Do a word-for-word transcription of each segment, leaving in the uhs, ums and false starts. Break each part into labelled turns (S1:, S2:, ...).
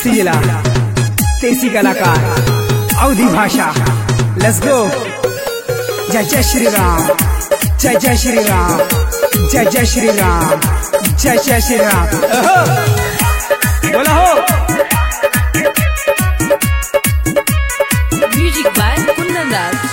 S1: बस्ती जिला देसी कलाकार अवधी भाषा। Let's go. जय जय श्री राम, जय जय श्री राम, जय जय श्री राम, जय जय श्री राम। बोला हो।
S2: Music by Kundan Das.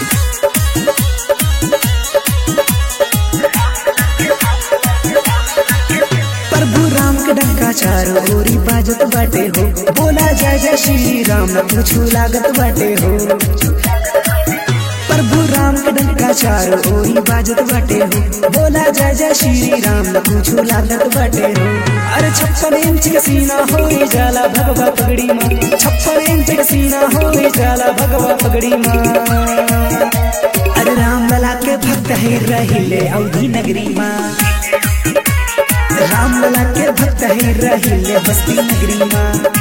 S3: प्रभु राम के डंका चारों ओरी बाजत बाटे हो, बोला जय जय श्री राम न कुछ लागत बाटे हो। प्रभु राम के डंका चारों ओरी बाजत बाटे हो, बोला जय जय श्री राम न कुछ लागत बाटे हो। अरे छप्पन इंच के सीना हो जाला भगवा पगड़ी माँ, छप्पन इंच के सीना हो जाला भगवा पगड़ी माँ। अरे राम लला के भक्त है रहिले अवधी नगरी माँ, राम लला के भक्त है रहिले बस्ती नगरी माँ।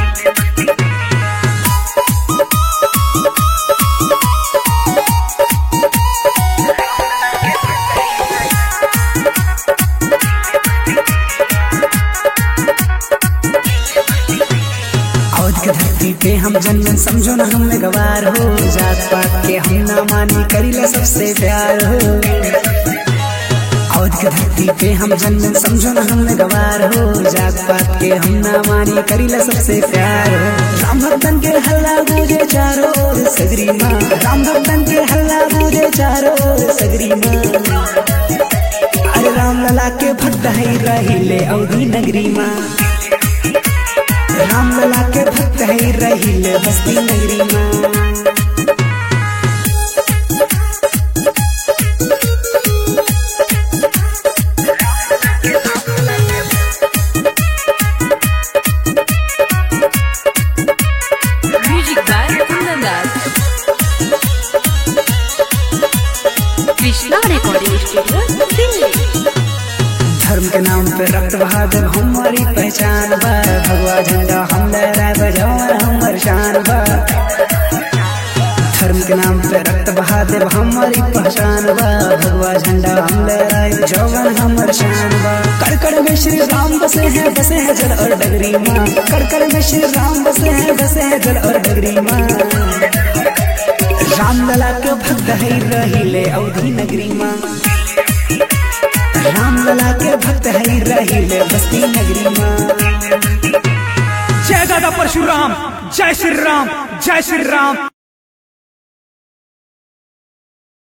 S3: के धरती पे हम जन्म समझो न हम में गवार हो, जात पात के हम ना मानी करीले सबसे प्यार हो। औध के धरती पे हम जन्म समझो न हम में गवार हो, जात पात के हम ना मानी करीले सबसे प्यार हो। राम भक्तन के हल्ला गूंजे चारों ओर सगरी माँ, राम भक्तन के हल्ला गूंजे चारों ओर सगरी माँ। अरे राम लला के भक्त है रहिले अवधी नगरी माँ, राम लला के भक्त है रहिले बस्ती नगरी माँ।
S2: Music by Kundan Das. Krishna recording studio Delhi.
S3: धर्म के नाम पे रक्त बहा जब हमारी पहचान बा, भगवा झंडा हम लहराए बजावन हमर शान बा। धर्म के नाम पे रक्त बहा जब हमारी पहचान बा, भगवा झंडा हम लहराए बजावन हमर शान बा। कड़कड़ में श्री राम बसे हैं, बसे हैं जल और डगरी माँ, कड़कड़ में श्री राम बसे हैं, बसे हैं जल और डगरी माँ। राम लला के भक्त है रहिले अवधी नगरी माँ, राम लला के भक्त है रहिले बस्ती नगरी माँ।
S1: जय दादा परशुराम, जय श्री राम, जय श्री राम।